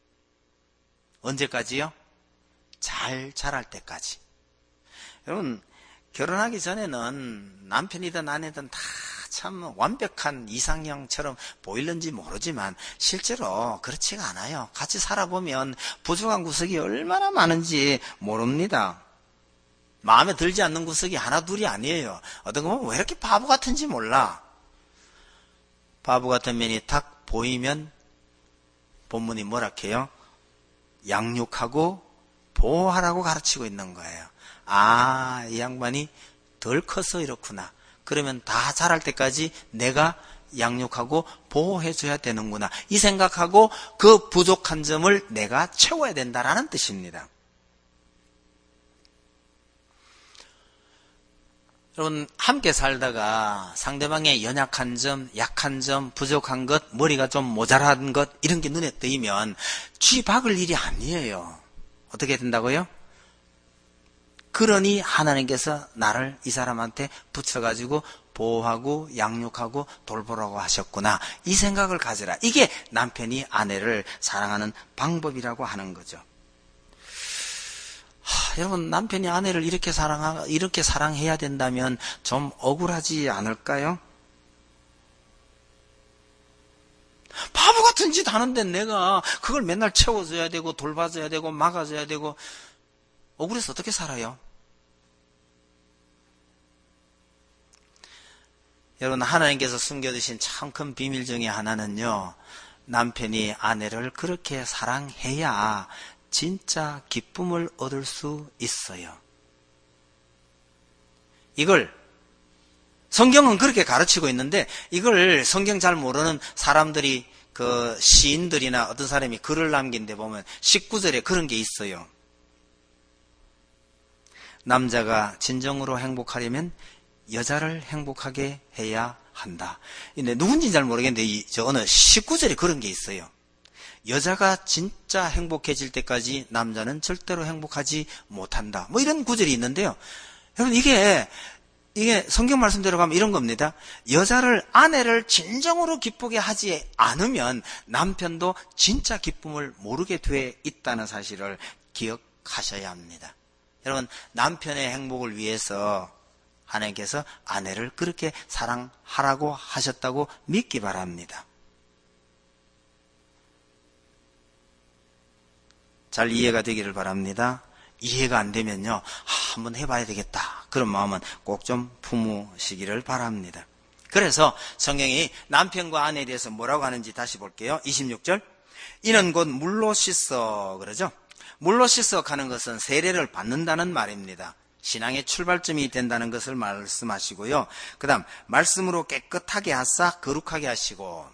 언제까지요? 잘 자랄 때까지. 여러분, 결혼하기 전에는 남편이든 아내든 다 참 완벽한 이상형처럼 보이는지 모르지만 실제로 그렇지가 않아요. 같이 살아보면 부족한 구석이 얼마나 많은지 모릅니다. 마음에 들지 않는 구석이 하나 둘이 아니에요. 어떤 거 보면 왜 이렇게 바보 같은지 몰라. 바보 같은 면이 딱 보이면 본문이 뭐라 해요? 양육하고 보호하라고 가르치고 있는 거예요. 아, 이 양반이 덜 커서 이렇구나. 그러면 다 자랄 때까지 내가 양육하고 보호해줘야 되는구나. 이 생각하고 그 부족한 점을 내가 채워야 된다라는 뜻입니다. 여러분, 함께 살다가 상대방의 연약한 점, 약한 점, 부족한 것, 머리가 좀 모자란 것, 이런 게 눈에 띄면 쥐 박을 일이 아니에요. 어떻게 된다고요? 그러니 하나님께서 나를 이 사람한테 붙여가지고 보호하고 양육하고 돌보라고 하셨구나. 이 생각을 가져라. 이게 남편이 아내를 사랑하는 방법이라고 하는 거죠. 하, 여러분, 남편이 아내를 이렇게 사랑 이렇게 사랑해야 된다면 좀 억울하지 않을까요? 바보 같은 짓 하는데 내가 그걸 맨날 채워줘야 되고 돌봐줘야 되고 막아줘야 되고, 억울해서 어떻게 살아요? 여러분, 하나님께서 숨겨두신 참 큰 비밀 중에 하나는요, 남편이 아내를 그렇게 사랑해야 진짜 기쁨을 얻을 수 있어요. 이걸 성경은 그렇게 가르치고 있는데 이걸 성경 잘 모르는 사람들이 그 시인들이나 어떤 사람이 글을 남긴 데 보면 십구 절에 그런 게 있어요. 남자가 진정으로 행복하려면 여자를 행복하게 해야 한다. 근데 누군지 잘 모르겠는데 이, 저 어느 십구 절에 그런 게 있어요. 여자가 진짜 행복해질 때까지 남자는 절대로 행복하지 못한다. 뭐 이런 구절이 있는데요. 여러분 이게 이게 성경 말씀대로 가면 이런 겁니다. 여자를 아내를 진정으로 기쁘게 하지 않으면 남편도 진짜 기쁨을 모르게 돼 있다는 사실을 기억하셔야 합니다. 여러분 남편의 행복을 위해서 하나님께서 아내를 그렇게 사랑하라고 하셨다고 믿기 바랍니다. 잘 이해가 되기를 바랍니다. 이해가 안 되면요, 아, 한번 해봐야 되겠다. 그런 마음은 꼭 좀 품으시기를 바랍니다. 그래서 성경이 남편과 아내에 대해서 뭐라고 하는지 다시 볼게요. 이십육 절. 이는 곧 물로 씻어 그러죠. 물로 씻어 가는 것은 세례를 받는다는 말입니다. 신앙의 출발점이 된다는 것을 말씀하시고요. 그 다음 말씀으로 깨끗하게 하사 거룩하게 하시고,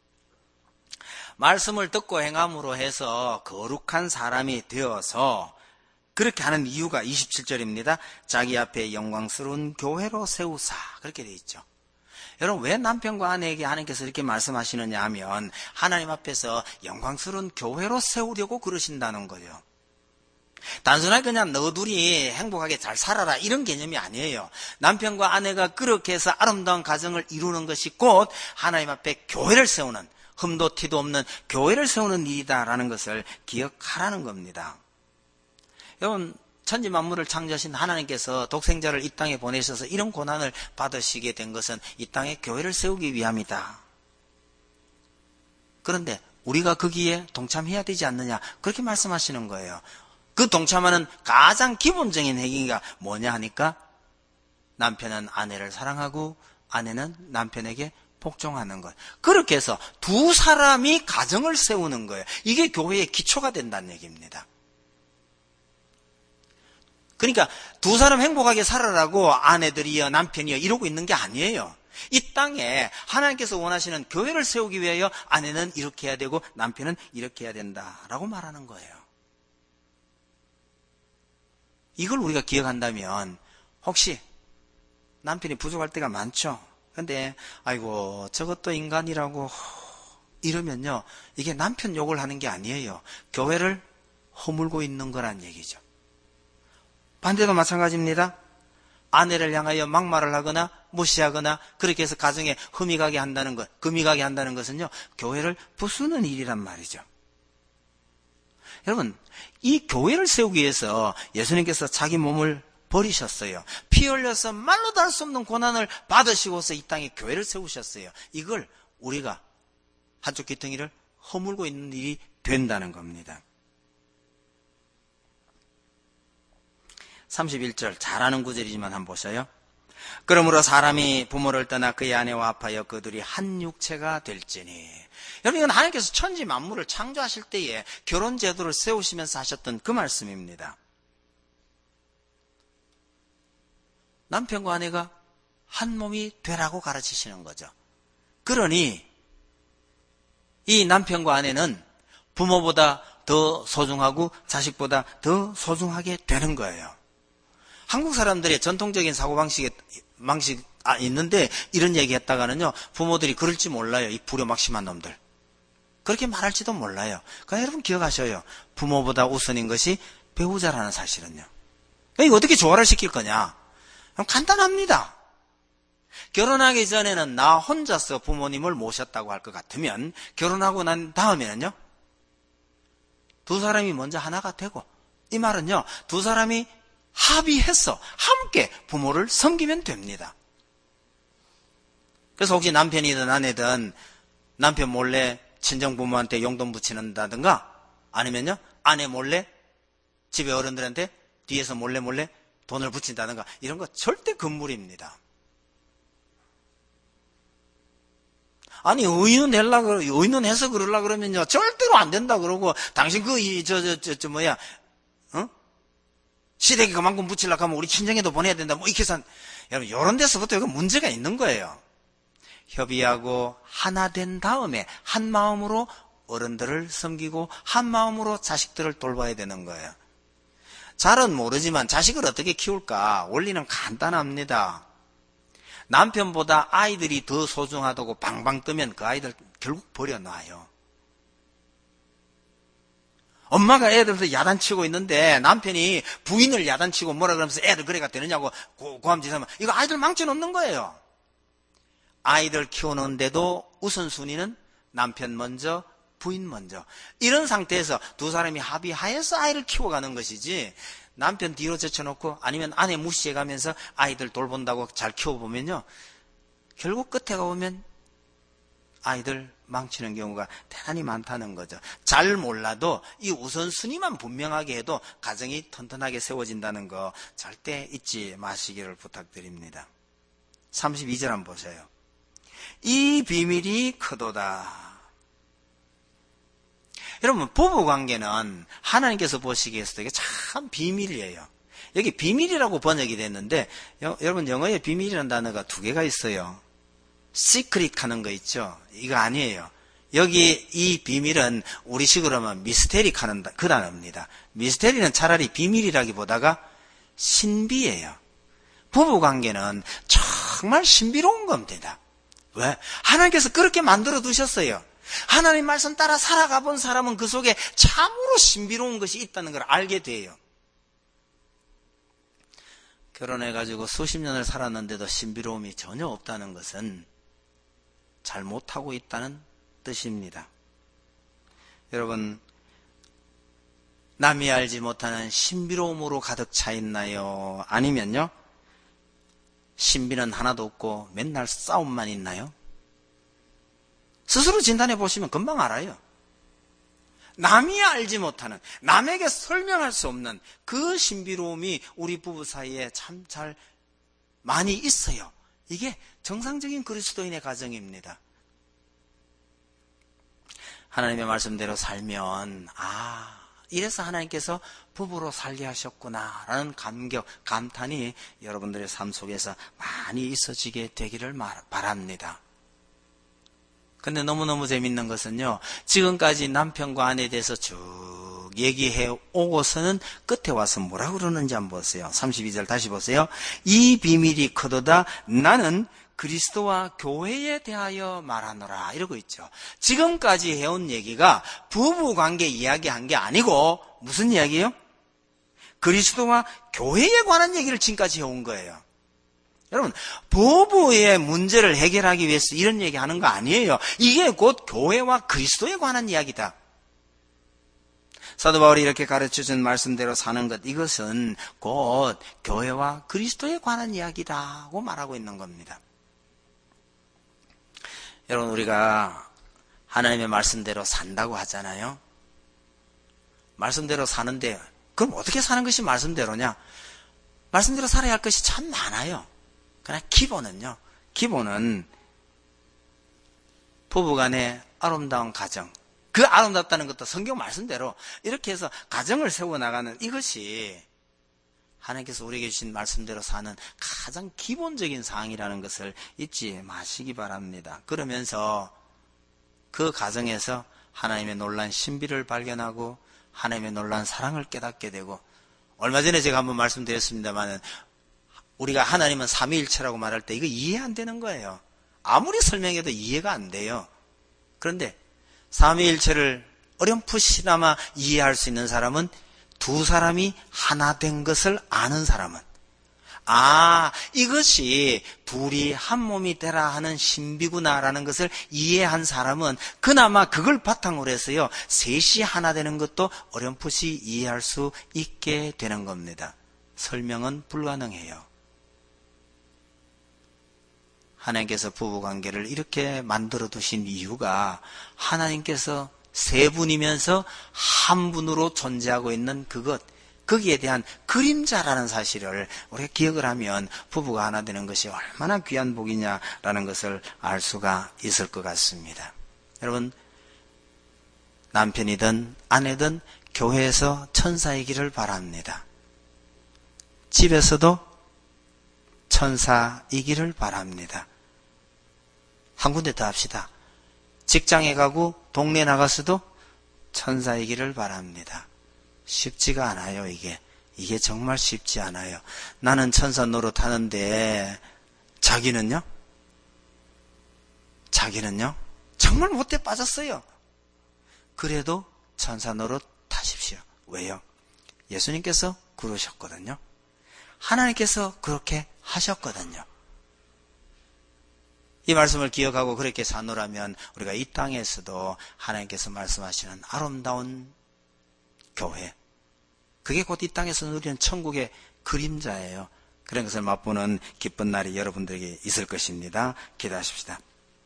말씀을 듣고 행함으로 해서 거룩한 사람이 되어서 그렇게 하는 이유가 이십칠 절입니다. 자기 앞에 영광스러운 교회로 세우사, 그렇게 되어 있죠. 여러분 왜 남편과 아내에게 하나님께서 이렇게 말씀하시느냐 하면 하나님 앞에서 영광스러운 교회로 세우려고 그러신다는 거예요. 단순하게 그냥 너 둘이 행복하게 잘 살아라 이런 개념이 아니에요. 남편과 아내가 그렇게 해서 아름다운 가정을 이루는 것이 곧 하나님 앞에 교회를 세우는, 흠도 티도 없는 교회를 세우는 일이다라는 것을 기억하라는 겁니다. 여러분 천지 만물을 창조하신 하나님께서 독생자를 이 땅에 보내셔서 이런 고난을 받으시게 된 것은 이 땅에 교회를 세우기 위함이다. 그런데 우리가 거기에 동참해야 되지 않느냐, 그렇게 말씀하시는 거예요. 그 동참하는 가장 기본적인 행위가 뭐냐 하니까 남편은 아내를 사랑하고 아내는 남편에게 복종하는 거예요. 그렇게 해서 두 사람이 가정을 세우는 거예요. 이게 교회의 기초가 된다는 얘기입니다. 그러니까 두 사람 행복하게 살아라고 아내들이여 남편이여 이러고 있는 게 아니에요. 이 땅에 하나님께서 원하시는 교회를 세우기 위하여 아내는 이렇게 해야 되고 남편은 이렇게 해야 된다라고 말하는 거예요. 이걸 우리가 기억한다면 혹시 남편이 부족할 때가 많죠. 근데 아이고 저것도 인간이라고 이러면요, 이게 남편 욕을 하는 게 아니에요. 교회를 허물고 있는 거란 얘기죠. 반대도 마찬가지입니다. 아내를 향하여 막말을 하거나 무시하거나 그렇게 해서 가정에 흠이 가게 한다는 것, 금이 가게 한다는 것은요, 교회를 부수는 일이란 말이죠. 여러분, 이 교회를 세우기 위해서 예수님께서 자기 몸을 버리셨어요. 피 흘려서 말로 다 할 수 없는 고난을 받으시고서 이 땅에 교회를 세우셨어요. 이걸 우리가 한쪽 귀퉁이를 허물고 있는 일이 된다는 겁니다. 삼십일 절 잘 아는 구절이지만 한번 보셔요. 그러므로 사람이 부모를 떠나 그의 아내와 합하여 그들이 한 육체가 될지니. 여러분 이건 하나님께서 천지 만물을 창조하실 때에 결혼 제도를 세우시면서 하셨던 그 말씀입니다. 남편과 아내가 한 몸이 되라고 가르치시는 거죠. 그러니 이 남편과 아내는 부모보다 더 소중하고 자식보다 더 소중하게 되는 거예요. 한국 사람들의 전통적인 사고방식이 방식 아, 있는데 이런 얘기 했다가는요, 부모들이 그럴지 몰라요. 이 불효막심한 놈들. 그렇게 말할지도 몰라요. 그러니까 여러분 기억하셔요. 부모보다 우선인 것이 배우자라는 사실은요. 이거 어떻게 조화를 시킬 거냐? 간단합니다. 결혼하기 전에는 나 혼자서 부모님을 모셨다고 할 것 같으면 결혼하고 난 다음에는요, 두 사람이 먼저 하나가 되고, 이 말은요, 두 사람이 합의해서 함께 부모를 섬기면 됩니다. 그래서 혹시 남편이든 아내든 남편 몰래 친정부모한테 용돈 붙이는다든가 아니면요 아내 몰래 집에 어른들한테 뒤에서 몰래 몰래 돈을 붙인다든가 이런 거 절대 금물입니다. 아니, 의논해라, 의논해서 그러려 그러면요. 절대로 안 된다 그러고, 당신 그, 이, 저, 저, 저, 저, 뭐야, 어? 시댁에 그만큼 붙이려고 하면 우리 친정에도 보내야 된다. 뭐, 이렇게 해서, 여러분, 요런 데서부터 이거 문제가 있는 거예요. 협의하고, 하나 된 다음에, 한 마음으로 어른들을 섬기고, 한 마음으로 자식들을 돌봐야 되는 거예요. 잘은 모르지만 자식을 어떻게 키울까? 원리는 간단합니다. 남편보다 아이들이 더 소중하다고 방방 뜨면 그 아이들 결국 버려놔요. 엄마가 애들한테 야단치고 있는데 남편이 부인을 야단치고 뭐라 그러면서 애들 그래가 되느냐고 고함지사면 이거 아이들 망쳐놓는 거예요. 아이들 키우는데도 우선순위는 남편 먼저, 부인 먼저. 이런 상태에서 두 사람이 합의하여서 아이를 키워가는 것이지, 남편 뒤로 제쳐놓고 아니면 아내 무시해가면서 아이들 돌본다고 잘 키워보면요, 결국 끝에 가보면 아이들 망치는 경우가 대단히 많다는 거죠. 잘 몰라도 이 우선순위만 분명하게 해도 가정이 튼튼하게 세워진다는 거 절대 잊지 마시기를 부탁드립니다. 삼십이 절 한번 보세요. 이 비밀이 크도다. 여러분, 부부관계는 하나님께서 보시기에서도 이게 참 비밀이에요. 여기 비밀이라고 번역이 됐는데, 여, 여러분 영어에 비밀이라는 단어가 두 개가 있어요. 시크릿 하는 거 있죠? 이거 아니에요. 여기 이 비밀은 우리식으로 하면 미스테릭 하는 그 단어입니다. 미스테리는 차라리 비밀이라기보다가 신비예요. 부부관계는 정말 신비로운 겁니다. 왜? 하나님께서 그렇게 만들어 두셨어요. 하나님 말씀 따라 살아가 본 사람은 그 속에 참으로 신비로운 것이 있다는 걸 알게 돼요. 결혼해가지고 수십 년을 살았는데도 신비로움이 전혀 없다는 것은 잘못하고 있다는 뜻입니다. 여러분, 남이 알지 못하는 신비로움으로 가득 차 있나요? 아니면요, 신비는 하나도 없고 맨날 싸움만 있나요? 스스로 진단해 보시면 금방 알아요. 남이 알지 못하는, 남에게 설명할 수 없는 그 신비로움이 우리 부부 사이에 참 잘 많이 있어요. 이게 정상적인 그리스도인의 가정입니다. 하나님의 말씀대로 살면, 아, 이래서 하나님께서 부부로 살게 하셨구나 라는 감격, 감탄이 여러분들의 삶 속에서 많이 있어지게 되기를 바랍니다. 근데 너무너무 재밌는 것은요, 지금까지 남편과 아내에 대해서 쭉 얘기해 오고서는 끝에 와서 뭐라 그러는지 한번 보세요. 삼십이 절 다시 보세요. 이 비밀이 크도다 나는 그리스도와 교회에 대하여 말하노라, 이러고 있죠. 지금까지 해온 얘기가 부부관계 이야기한 게 아니고 무슨 이야기예요? 그리스도와 교회에 관한 얘기를 지금까지 해온 거예요. 여러분, 부부의 문제를 해결하기 위해서 이런 얘기하는 거 아니에요. 이게 곧 교회와 그리스도에 관한 이야기다. 사도 바울이 이렇게 가르쳐준 말씀대로 사는 것, 이것은 곧 교회와 그리스도에 관한 이야기다고 말하고 있는 겁니다. 여러분, 우리가 하나님의 말씀대로 산다고 하잖아요. 말씀대로 사는데 그럼 어떻게 사는 것이 말씀대로냐? 말씀대로 살아야 할 것이 참 많아요. 그러나 기본은요, 기본은 부부간의 아름다운 가정, 그 아름답다는 것도 성경 말씀대로 이렇게 해서 가정을 세워나가는 이것이 하나님께서 우리에게 주신 말씀대로 사는 가장 기본적인 사항이라는 것을 잊지 마시기 바랍니다. 그러면서 그 가정에서 하나님의 놀라운 신비를 발견하고 하나님의 놀라운 사랑을 깨닫게 되고, 얼마 전에 제가 한번 말씀드렸습니다만 우리가 하나님은 삼위일체라고 말할 때 이거 이해 안 되는 거예요. 아무리 설명해도 이해가 안 돼요. 그런데 삼위일체를 어렴풋이나마 이해할 수 있는 사람은 두 사람이 하나 된 것을 아는 사람은, 아, 이것이 둘이 한 몸이 되라 하는 신비구나라는 것을 이해한 사람은 그나마 그걸 바탕으로 해서요, 셋이 하나 되는 것도 어렴풋이 이해할 수 있게 되는 겁니다. 설명은 불가능해요. 하나님께서 부부관계를 이렇게 만들어 두신 이유가 하나님께서 세 분이면서 한 분으로 존재하고 있는 그것, 거기에 대한 그림자라는 사실을 우리가 기억을 하면 부부가 하나 되는 것이 얼마나 귀한 복이냐라는 것을 알 수가 있을 것 같습니다. 여러분, 남편이든 아내든 교회에서 천사이기를 바랍니다. 집에서도 천사이기를 바랍니다. 한 군데 더 합시다. 직장에 가고 동네 나가서도 천사이기를 바랍니다. 쉽지가 않아요, 이게. 이게 정말 쉽지 않아요. 나는 천사 노릇하는데 자기는요? 자기는요? 정말 못돼 빠졌어요. 그래도 천사 노릇 하십시오. 왜요? 예수님께서 그러셨거든요. 하나님께서 그렇게 하셨거든요. 이 말씀을 기억하고 그렇게 사노라면 우리가 이 땅에서도 하나님께서 말씀하시는 아름다운 교회, 그게 곧 이 땅에서 누리는 천국의 그림자예요. 그런 것을 맛보는 기쁜 날이 여러분들에게 있을 것입니다. 기도하십시다.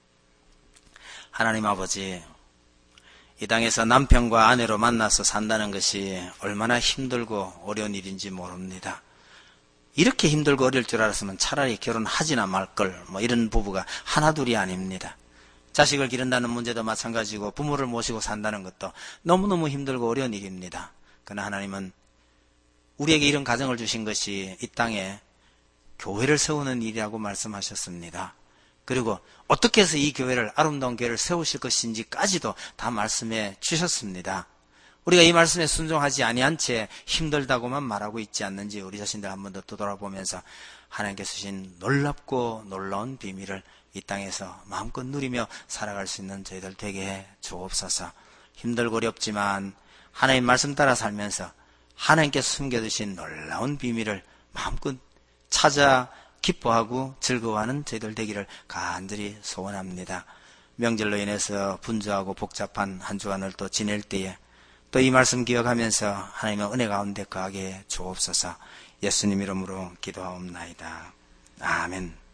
하나님 아버지, 이 땅에서 남편과 아내로 만나서 산다는 것이 얼마나 힘들고 어려운 일인지 모릅니다. 이렇게 힘들고 어려울 줄 알았으면 차라리 결혼하지나 말걸, 뭐 이런 부부가 하나둘이 아닙니다. 자식을 기른다는 문제도 마찬가지고 부모를 모시고 산다는 것도 너무너무 힘들고 어려운 일입니다. 그러나 하나님은 우리에게 이런 가정을 주신 것이 이 땅에 교회를 세우는 일이라고 말씀하셨습니다. 그리고 어떻게 해서 이 교회를, 아름다운 교회를 세우실 것인지까지도 다 말씀해 주셨습니다. 우리가 이 말씀에 순종하지 아니한 채 힘들다고만 말하고 있지 않는지 우리 자신들 한 번 더 되돌아보면서 하나님께서 주신 놀랍고 놀라운 비밀을 이 땅에서 마음껏 누리며 살아갈 수 있는 저희들 되게 해 주옵소서. 힘들고 어렵지만 하나님 말씀 따라 살면서 하나님께서 숨겨두신 놀라운 비밀을 마음껏 찾아 기뻐하고 즐거워하는 저희들 되기를 간절히 소원합니다. 명절로 인해서 분주하고 복잡한 한 주간을 또 지낼 때에 또 이 말씀 기억하면서 하나님의 은혜 가운데 거하게 주옵소서. 예수님 이름으로 기도하옵나이다. 아멘.